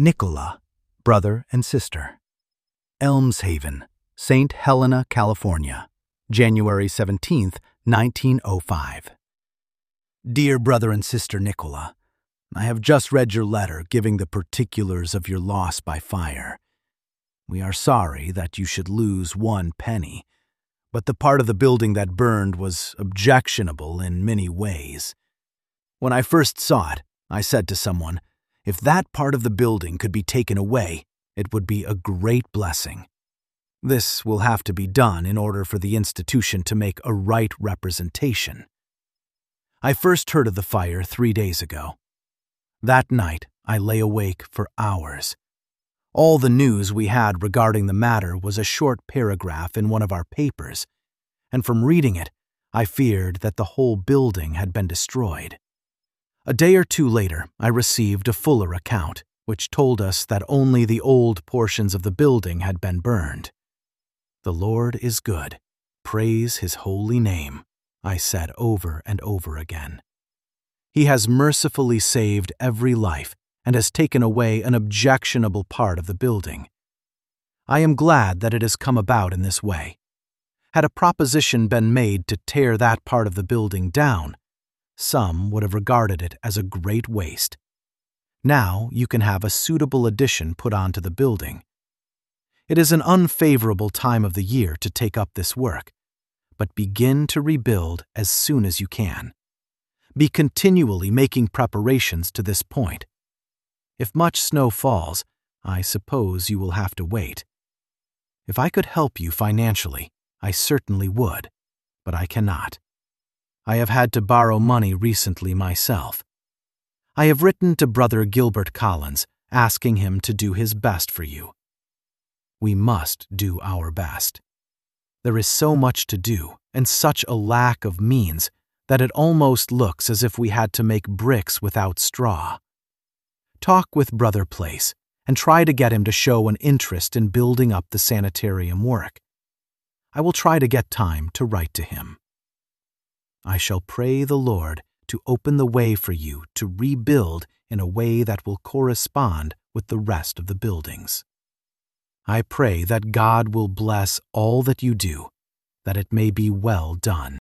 Nicola, brother and sister. Elmshaven, St. Helena, California, January 17, 1905. Dear brother and sister Nicola, I have just read your letter giving the particulars of your loss by fire. We are sorry that you should lose 1 penny, but the part of the building that burned was objectionable in many ways. When I first saw it, I said to someone, if that part of the building could be taken away, it would be a great blessing. This will have to be done in order for the institution to make a right representation. I first heard of the fire 3 days ago. That night, I lay awake for hours. All the news we had regarding the matter was a short paragraph in one of our papers, and from reading it, I feared that the whole building had been destroyed. A day or two later, I received a fuller account, which told us that only the old portions of the building had been burned. The Lord is good. Praise His holy name, I said over and over again. He has mercifully saved every life and has taken away an objectionable part of the building. I am glad that it has come about in this way. Had a proposition been made to tear that part of the building down, some would have regarded it as a great waste. Now you can have a suitable addition put onto the building. It is an unfavorable time of the year to take up this work, but begin to rebuild as soon as you can. Be continually making preparations to this point. If much snow falls, I suppose you will have to wait. If I could help you financially, I certainly would, but I cannot. I have had to borrow money recently myself. I have written to Brother Gilbert Collins, asking him to do his best for you. We must do our best. There is so much to do and such a lack of means that it almost looks as if we had to make bricks without straw. Talk with Brother Place and try to get him to show an interest in building up the sanitarium work. I will try to get time to write to him. I shall pray the Lord to open the way for you to rebuild in a way that will correspond with the rest of the buildings. I pray that God will bless all that you do, that it may be well done.